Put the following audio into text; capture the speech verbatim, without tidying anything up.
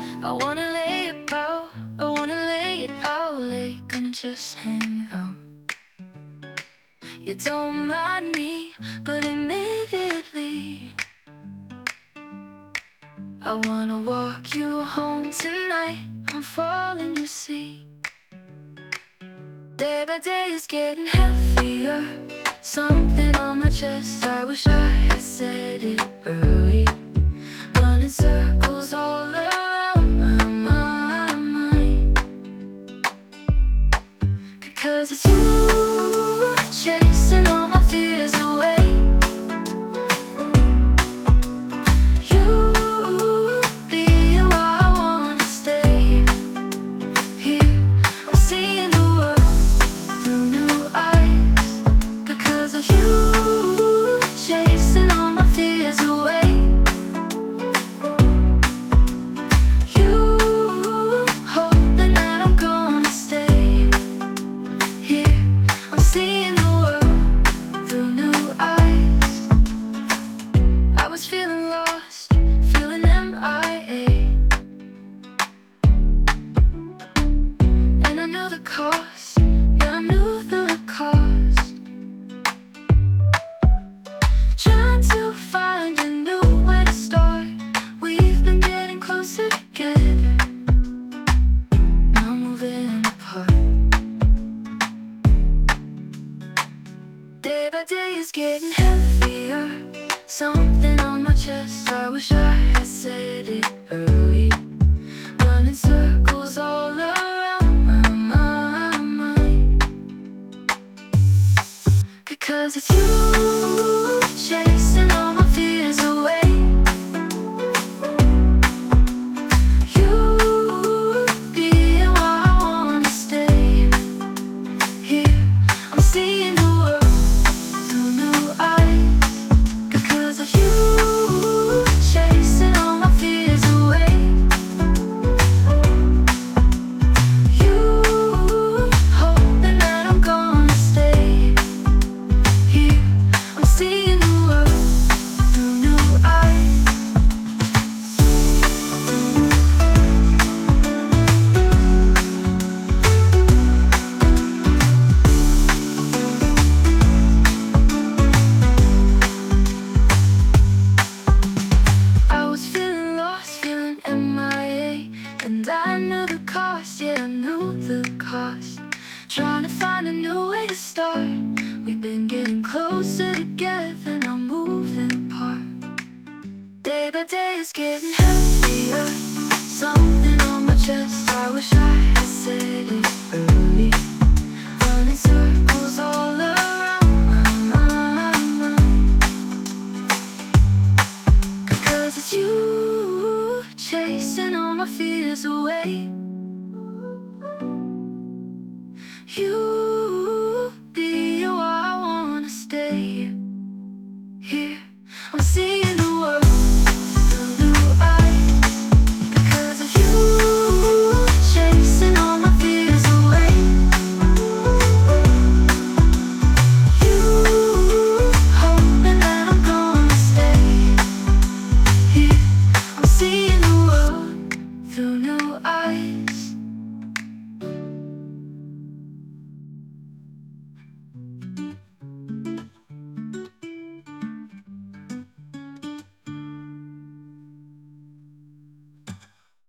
I wanna lay it out, I wanna lay it out, like and just hang out. You don't mind me, but immediately I wanna walk you home tonight. I'm falling, you see. Day by day it's getting heavier. Something on my chest, I wish I had said it early. Running circles all around my mind, because it's you chasing all my fears away. You being why I wanna stay here. I'm seeing the world through new eyes, because of you chasing all my fears away. You hoping that I'm gonna stay here. I'm seeing the world through new eyes. I was feeling lost, feeling M I A, and I knew the cost, yeah, I knew the cost. Trying to find a new way to start. We've been getting closer together, now moving apart. Day by day it's getting heavier. Something on my chest, I wish I had said it early. Running circles all around my mind, because it's you chasing all my fears away. You being why I wanna stay here. I'm seeing the world through new eyes, because of you chasing all my fears away. You hoping that I'm gonna stay here. I'm seeing the world through new eyes. I was feeling lost, feeling M I A, and I knew the cost, yeah, I knew the cost. Trying to find a new way to start. We've been getting closer together, now moving apart. Day by day it's getting heavier. Something on my chest, I wish I had said it early. Running circles all around my mind, because it's you chasing all my fears away.